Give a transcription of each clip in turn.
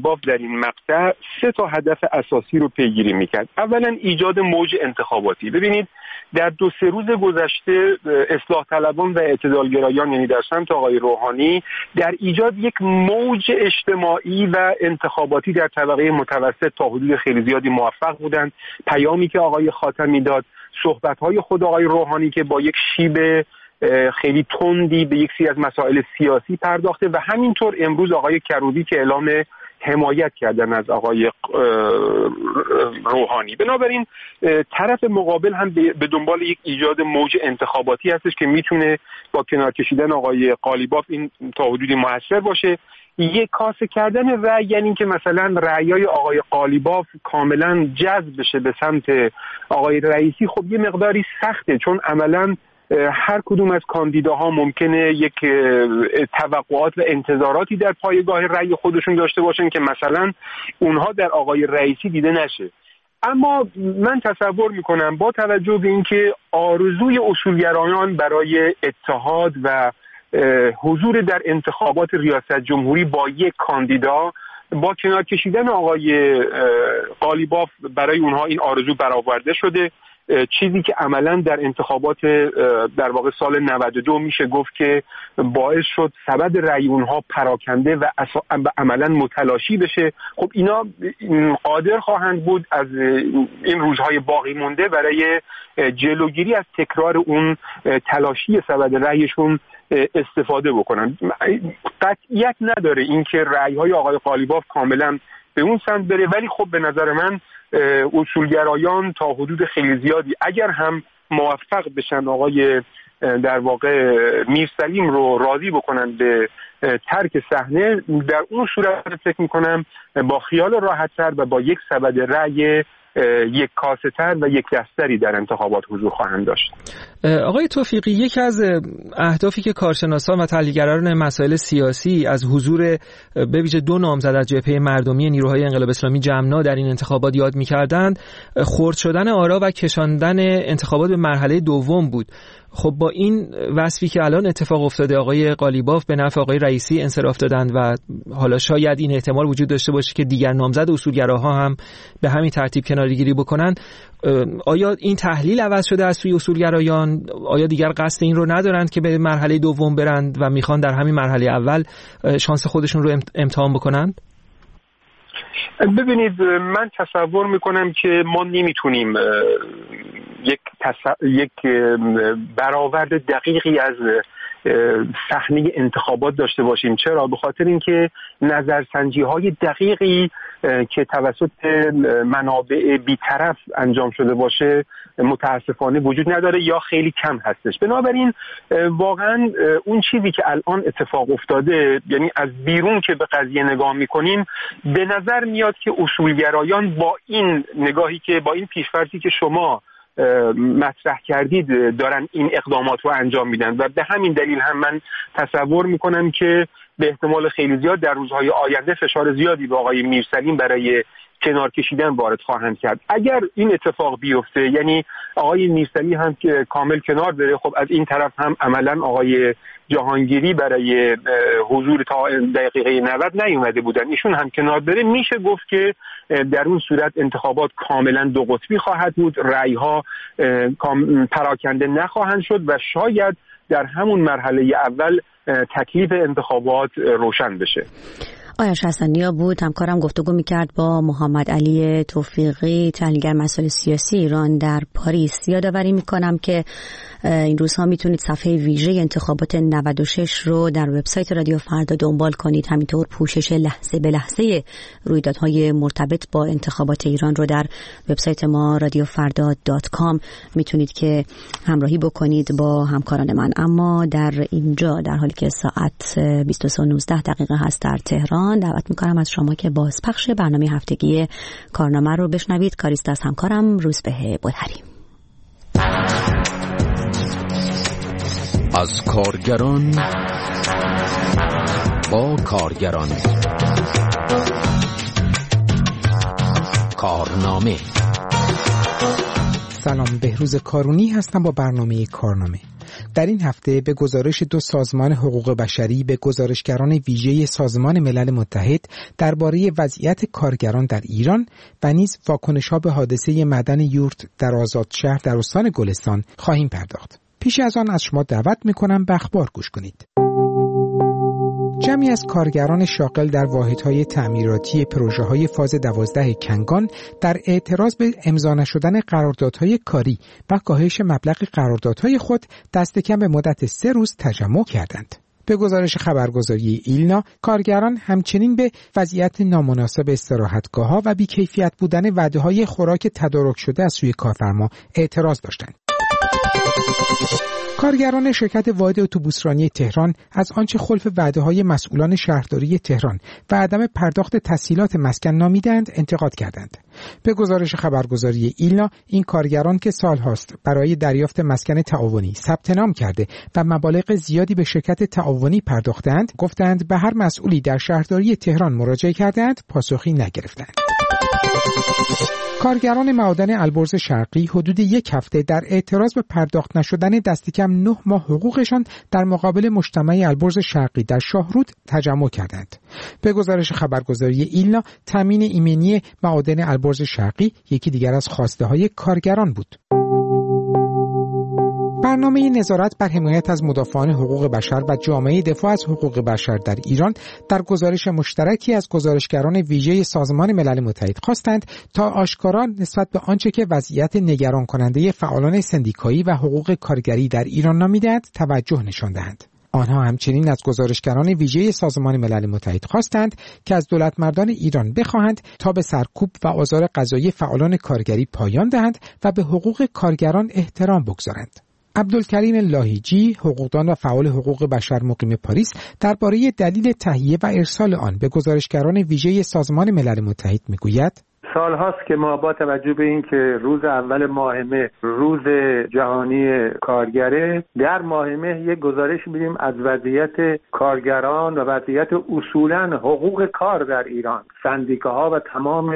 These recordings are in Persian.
قالیباف در این مقطع 3 تا هدف اساسی رو پیگیری میکرد. اولا ایجاد موج انتخاباتی. ببینید در 2-3 روز گذشته اصلاح طلبان و اعتدالگرایان، یعنی در سمت آقای روحانی، در ایجاد یک موج اجتماعی و انتخاباتی در طبقه متوسط تا حدود خیلی زیادی موفق بودند. پیامی که آقای خاتمی داد، صحبت‌های خود آقای روحانی که با یک شیب خیلی تندی به یک سری از مسائل سیاسی پرداخته و همینطور امروز آقای کروبی که اعلام حمایت کردن از آقای روحانی. بنابراین طرف مقابل هم به دنبال یک ایجاد موج انتخاباتی هستش که میتونه با کنار کشیدن آقای قالیباف این تا حدودی موثر باشه. یک کاسه کردن رأی، یعنی که مثلا رأیای آقای قالیباف کاملا جذب بشه به سمت آقای رئیسی، خب یه مقداری سخته، چون عملا هر کدوم از کاندیداها ممکنه یک توقعات و انتظاراتی در پایگاه رأی خودشون داشته باشن که مثلا اونها در آقای رئیسی دیده نشه. اما من تصور میکنم با توجه به اینکه آرزوی اصولگرایان برای اتحاد و حضور در انتخابات ریاست جمهوری با یک کاندیدا، با کنار کشیدن آقای قالیباف برای اونها این آرزو برآورده شده، چیزی که عملا در انتخابات در واقع سال 92 میشه گفت که باعث شد سبد رأی اونها پراکنده و عملا متلاشی بشه. خب اینا قادر خواهند بود از این روزهای باقی مونده برای جلوگیری از تکرار اون تلاشی سبد رأیشون استفاده بکنن. قطعیت نداره اینکه رأی‌های آقای قالیباف کاملا به اون سمت بره، ولی خب به نظر من اصولگرایان تا حدود خیلی زیادی اگر هم موفق بشن آقای در واقع میرسلیم رو راضی بکنن به ترک صحنه، در اون صورت فکر میکنم با خیال راحت‌تر و با یک سبد رأی یک کاسه تر و یک دستری در انتخابات حضور خواهند داشت. آقای توفیقی، یکی از اهدافی که کارشناسان و تحلیلگران مسائل سیاسی از حضور به ویژه 2 نامزد از جبهه مردمی نیروهای انقلاب اسلامی جمنا در این انتخابات یاد می‌کردند، خرد شدن آرا و کشاندن انتخابات به مرحله دوم بود. خب با این وصفی که الان اتفاق افتاده، آقای قالیباف به نفع آقای رئیسی انصراف دادند و حالا شاید این احتمال وجود داشته باشه که دیگر نامزد اصولگراها هم به همین ترتیب کناره‌گیری بکنن، آیا این تحلیل عوض شده از سوی اصولگرایان؟ آیا دیگر قصد این رو ندارند که به مرحله دوم برند و میخوان در همین مرحله اول شانس خودشون رو امتحان بکنند؟ ببینید، من تصور میکنم که ما نمیتونیم یک برآورد دقیقی از صحنه انتخابات داشته باشیم. چرا؟ به خاطر اینکه نظرسنجی‌های دقیقی که توسط منابع بی‌طرف انجام شده باشه متاسفانه وجود نداره یا خیلی کم هستش. بنابراین واقعا اون چیزی که الان اتفاق افتاده، یعنی از بیرون که به قضیه نگاه میکنیم، به نظر میاد که اصولگرایان با این نگاهی که با این پیش‌فرضی که شما مطرح کردید دارن این اقدامات رو انجام میدن و به همین دلیل هم من تصور میکنم که به احتمال خیلی زیاد در روزهای آینده فشار زیادی به آقای میرسلیم برای کنار کشیدن وارد خواهند کرد. اگر این اتفاق بیفته، یعنی آقای میرسلیم هم که کامل کنار بره، خب از این طرف هم عملا آقای جهانگیری برای حضور تا دقیقه 90 نیومده بودن، ایشون هم کنار بره، میشه گفت که در اون صورت انتخابات کاملا 2 قطبی خواهد بود، رأی‌ها پراکنده نخواهند شد و شاید در همون مرحله اول تکلیف انتخابات روشن بشه. آیش حسنیا بود همکارم، گفتگو میکرد با محمد علی توفیقی، تحلیلگر مسائل سیاسی ایران در پاریس. یادآوری میکنم که این روزها میتونید صفحه ویژه انتخابات 96 رو در وبسایت رادیو فردا دنبال کنید. همینطور پوشش لحظه به لحظه رویدادهای مرتبط با انتخابات ایران رو در وبسایت ما radiofrda.com میتونید که همراهی بکنید با همکاران من. اما در اینجا در حالی که ساعت 23:19 هست در تهران، دعوت میکنم از شما که بازپخش برنامه هفتگی کارنامه رو بشنوید. کاریست از همکارم روزبه بلهری. از کارگران با کارگران، کارنامه. سلام، بهروز کارونی هستم با برنامه کارنامه. در این هفته به گزارش 2 سازمان حقوق بشری به گزارشگران ویژه سازمان ملل متحد درباره وضعیت کارگران در ایران و نیز واکنش‌ها به حادثه معدن یورت در آزادشهر در استان گلستان خواهیم پرداخت. پیش از آن از شما دعوت می‌کنم به اخبار گوش کنید. جمعی از کارگران شاغل در واحدهای تعمیراتی پروژه‌های فاز 12 کنگان در اعتراض به امضا نشدن قراردادهای کاری و کاهش مبلغ قراردادهای خود دست کم به مدت 3 روز تجمع کردند. به گزارش خبرگزاری ایلنا، کارگران همچنین به وضعیت نامناسب استراحتگاه‌ها و بی‌کیفیت بودن وعده‌های خوراک تدارک شده از سوی کارفرما اعتراض داشتند. کارگران شرکت واحد اتوبوسرانی تهران از آنچه خلف وعده‌های مسئولان شهرداری تهران و عدم پرداخت تسهیلات مسکن نامیدند انتقاد کردند. به گزارش خبرگزاری ایلنا، این کارگران که سالهاست برای دریافت مسکن تعاونی ثبت نام کرده و مبالغ زیادی به شرکت تعاونی پرداختند، گفتند به هر مسئولی در شهرداری تهران مراجعه کردند، پاسخی نگرفتند. کارگران معادن البرز شرقی حدود 1 هفته در اعتراض به پرداخت نشدن دست کم 9 ماه حقوقشان در مقابل مجتمع البرز شرقی در شاهرود تجمع کردند. به گزارش خبرگزاری ایلنا، تامین ایمنی معادن البرز شرقی یکی دیگر از خواسته‌های کارگران بود. برنامه نظارت بر حمایت از مدافعان حقوق بشر و جامعه دفاع از حقوق بشر در ایران در گزارش مشترکی از گزارشگران ویژه سازمان ملل متحد خواستند تا آشکارا نسبت به آنچه که وضعیت نگران کننده فعالان سندیکایی و حقوق کارگری در ایران نامیدند توجه نشان دهند. آنها همچنین از گزارشگران ویژه سازمان ملل متحد خواستند که از دولتمردان ایران بخواهند تا به سرکوب و آزار قضایی فعالان کارگری پایان دهند و به حقوق کارگران احترام بگذارند. عبدالکریم لاهیجی، حقوقدان و فعال حقوق بشر مقیم پاریس، درباره دلیل تهیه و ارسال آن به گزارشگران ویژه سازمان ملل متحد میگوید: سالهاست که ما با توجه به این که روز اول ماه مه روز جهانی کارگره، در ماه مه یک گزارش میدیم از وضعیت کارگران و وضعیت اصولاً حقوق کار در ایران، سندیکاها و تمام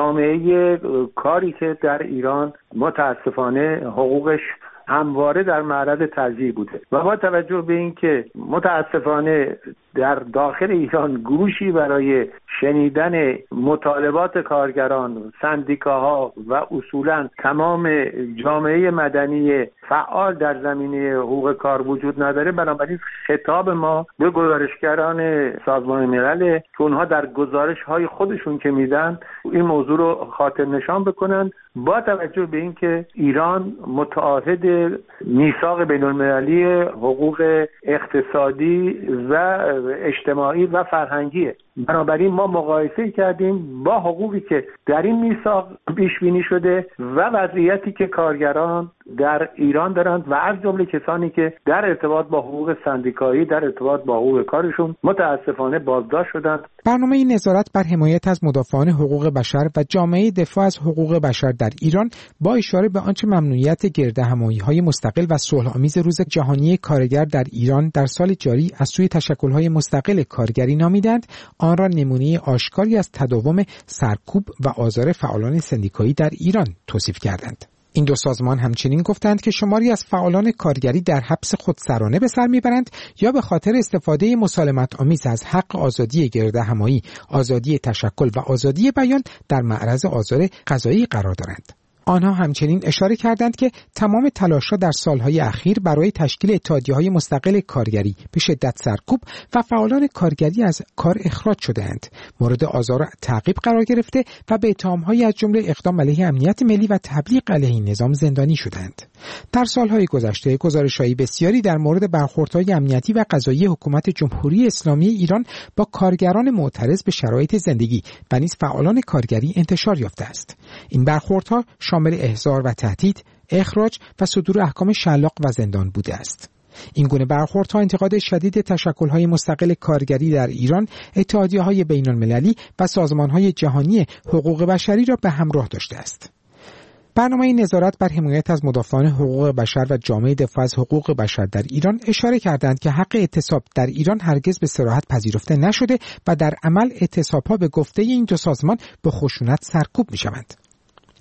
جامعه کاری که در ایران متاسفانه حقوقش همواره در معرض تضییع بوده و با توجه به این که متاسفانه در داخل ایران گوشی برای شنیدن مطالبات کارگران، سندیکاها و اصولاً تمام جامعه مدنی فعال در زمینه حقوق کار وجود نداره، بنابراین خطاب ما به گزارشگران سازمان ملل که اونها در گزارش‌های خودشون که میدن این موضوع رو خاطر نشان بکنن، با توجه به این که ایران متعهد میثاق بین‌المللی حقوق اقتصادی و اجتماعی و فرهنگیه. بنابراین ما مقایسه کردیم با حقوقی که در این میثاق پیش بینی شده و وضعیتی که کارگران در ایران دارند و از جمله کسانی که در ارتباط با حقوق سندیکایی، در ارتباط با حقوق کارشون متاسفانه بازداشت شدند. برنامه نظارت بر حمایت از مدافعان حقوق بشر و جامعه دفاع از حقوق بشر در ایران با اشاره به آنچه ممنوعیت گردهمایی‌های مستقل و صلح‌آمیز روز جهانی کارگر در ایران در سال جاری از سوی تشکل‌های مستقل کارگری نامیدند، آن را نمونه آشکاری از تداوم سرکوب و آزار فعالان سندیکایی در ایران توصیف کردند. این 2 سازمان همچنین گفتند که شماری از فعالان کارگری در حبس خودسرانه به سر میبرند یا به خاطر استفاده مسالمت آمیز از حق آزادی گردهمایی، آزادی تشکل و آزادی بیان در معرض آزار قضایی قرار دارند. آنها همچنین اشاره کردند که تمام تلاش‌ها در سالهای اخیر برای تشکیل اتحادیه‌های مستقل کارگری به شدت سرکوب و فعالان کارگری از کار اخراج شده‌اند، مورد آزار و تعقیب قرار گرفته و به اتهام‌هایی از جمله اقدام علیه امنیت ملی و تبلیغ علیه نظام زندانی شدند. در سالهای گذشته گزارش‌های بسیاری در مورد برخوردهای امنیتی و قضایی حکومت جمهوری اسلامی ایران با کارگران معترض به شرایط زندگی و نیز فعالان کارگری انتشار یافته است. این برخوردها شامل احضار و تهدید، اخراج و صدور احکام شلاق و زندان بوده است. این گونه برخوردها انتقاد شدید تشکل‌های مستقل کارگری در ایران، اتحادیه‌های بین‌المللی و سازمان‌های جهانی حقوق بشری را به همراه داشته است. برنامه نظارت بر حمایت از مدافعان حقوق بشر و جامعه دفاع از حقوق بشر در ایران اشاره کردند که حق اعتصاب در ایران هرگز به صراحت پذیرفته نشده و در عمل اعتصاب‌ها به گفته این 2 سازمان به خشونت سرکوب می‌شوند.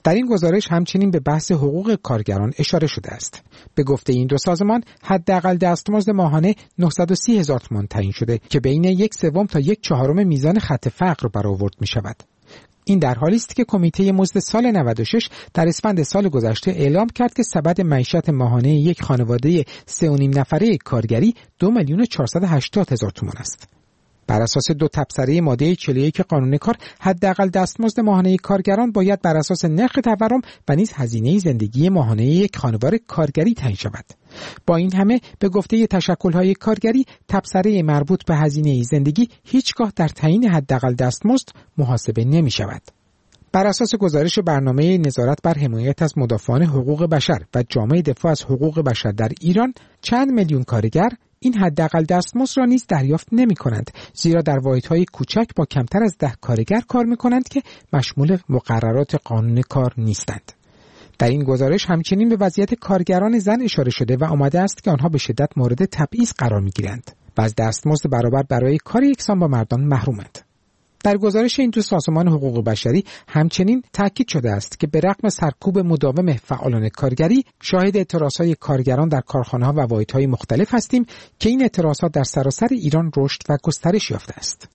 در این گزارش همچنین به بحث حقوق کارگران اشاره شده است. به گفته این دو سازمان حداقل دستمزد ماهانه 930,000 تومان تعیین شده که بین 1/3 تا 1/4 میزان خط فقر برآورد می شود. این در حالی است که کمیته مزد سال 96 در اسفند سال گذشته اعلام کرد که سبد معیشت ماهانه یک خانواده 3.5 نفره کارگری 2,480,000 تومان است. بر اساس دو تبصره ماده 41 قانون کار، حداقل دستمزد ماهانه کارگران باید بر اساس نرخ تورم و نیز هزینه زندگی ماهانه یک خانواده کارگری تعیین شود. با این همه به گفته تشکل‌های کارگری، تبصره مربوط به هزینه زندگی هیچگاه در تعیین حداقل دستمزد محاسبه نمی‌شود. بر اساس گزارش برنامه نظارت بر حمایت از مدافعان حقوق بشر و جامعه دفاع از حقوق بشر در ایران، چند میلیون کارگر این حداقل دستمزد را نیز دریافت نمی‌کنند، زیرا در واحدهای کوچک با کمتر از 10 کارگر کار می‌کنند که مشمول مقررات قانون کار نیستند. در این گزارش همچنین به وضعیت کارگران زن اشاره شده و آمده است که آنها به شدت مورد تبعیض قرار می‌گیرند و از دستمزد برابر برای کار یکسان با مردان محرومند. در گزارش این دو سازمان حقوق بشری همچنین تاکید شده است که به رغم سرکوب مداوم فعالان کارگری، شاهد اعتراضهای کارگران در کارخانه‌ها و واحدهای مختلف هستیم که این اعتراضات در سراسر ایران رشد و گسترش یافته است.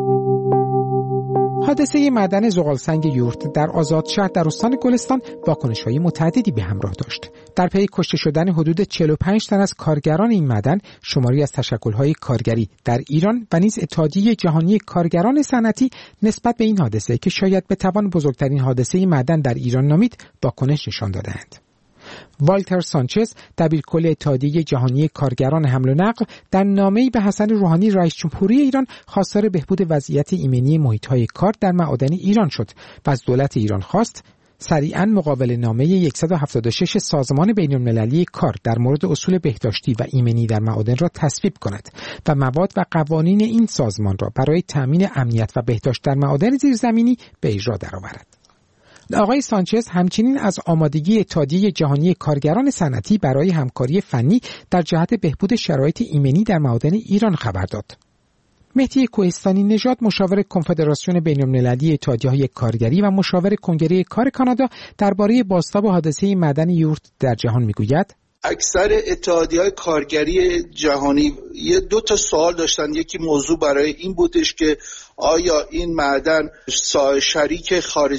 حادثه معدن زغالسنگ یورت در آزادشهر در استان گلستان واکنش‌های متعددی به همراه داشت. در پی کشته شدن حدود 45 تن از کارگران این معدن، شماری از تشکل‌های کارگری در ایران و نیز اتحادیه جهانی کارگران صنعتی نسبت به این حادثه که شاید بتوان بزرگترین حادثه معدن در ایران نامید، واکنش نشان دادند. والتر سانچز، دبیرکل اتحادیه جهانی کارگران حمل و نقل، در نامه‌ای به حسن روحانی رئیس جمهوری ایران خواستار بهبود وضعیت ایمنی محیط‌های کار در معادن ایران شد و از دولت ایران خواست سریعاً مقابل نامه 176 سازمان بین‌المللی کار در مورد اصول بهداشتی و ایمنی در معادن را تصویب کند و مواد و قوانین این سازمان را برای تأمین امنیت و بهداشت در معادن زیرزمینی به اجرا درآورد. آقای سانچز همچنین از آمادگی اتحادیه جهانی کارگران صنعتی برای همکاری فنی در جهت بهبود شرایط ایمنی در معادن ایران خبر داد. مهدی کوهستانی نژاد، مشاور کنفدراسیون بین‌المللی اتحادیه‌های کارگری و مشاور کنگره کار کانادا، درباره بازتاب حادثه معدن یورت در جهان میگوید: اکثر اتحادیه‌های کارگری جهانی دو تا سوال داشتن. یکی موضوع برای این بودش که آیا این معدن شریک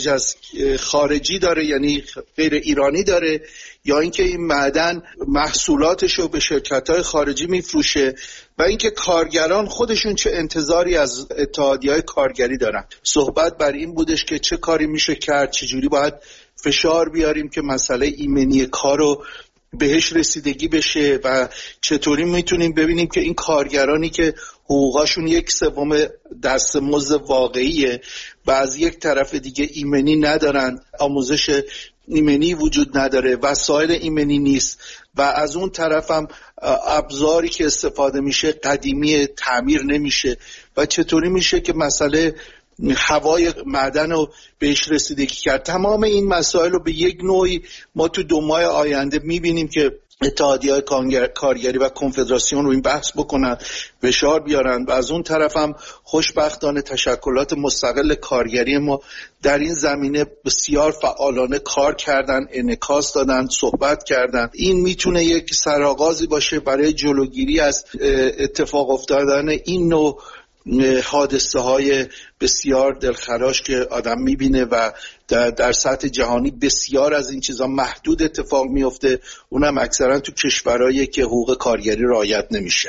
خارجی داره، یعنی غیر ایرانی داره، یا اینکه این معدن محصولاتش رو به شرکت‌های خارجی میفروشه، و اینکه کارگران خودشون چه انتظاری از اتحادیه‌های کارگری دارن. صحبت بر این بودش که چه کاری میشه کرد، چجوری باید فشار بیاریم که مسئله ایمنی کار رو بهش رسیدگی بشه و چطوری میتونیم ببینیم که این کارگرانی که حقوقاشون 1/3 دستمزد واقعیه و از یک طرف دیگه ایمنی ندارن، آموزش ایمنی وجود نداره، وسایل ایمنی نیست، و از اون طرف هم ابزاری که استفاده میشه قدیمی، تعمیر نمیشه، و چطوری میشه که مسئله هوای معدن رو بهش رسیدگی کرد. تمام این مسائل رو به یک نوعی ما تو 2 ماه آینده میبینیم که اتحادیه‌های کارگری و کنفدراسیون رو این بحث بکنن، فشار بیارن، و از اون طرف هم خوشبختانه تشکلات مستقل کارگری ما در این زمینه بسیار فعالانه کار کردن، انعکاس دادن، صحبت کردن. این میتونه یک سرآغازی باشه برای جلوگیری از اتفاق افتادن این نوع حادثه های بسیار دلخراش که آدم میبینه و در سطح جهانی بسیار از این چیزا محدود اتفاق میفته، اونم اکثرا تو کشورهایی که حقوق کارگری رعایت نمیشه.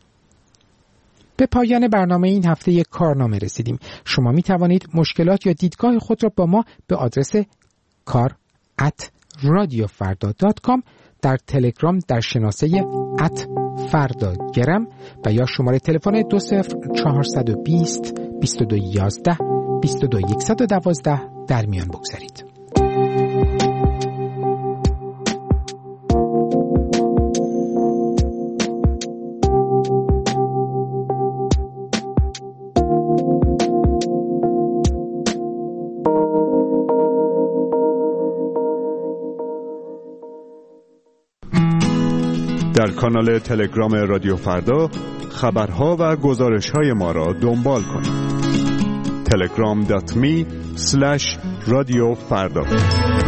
به پایان برنامه این هفته یک کارنامه رسیدیم. شما می توانید مشکلات یا دیدگاه خود را با ما به آدرس kar@radiofarda.com، در تلگرام در شناسه @فردا-گرم و یا شماره تلفن 20420 2211 22112 در میان بگذارید. در کانال تلگرام رادیو فردا خبرها و گزارش‌های ما را دنبال کنید. telegram.me/radiofarda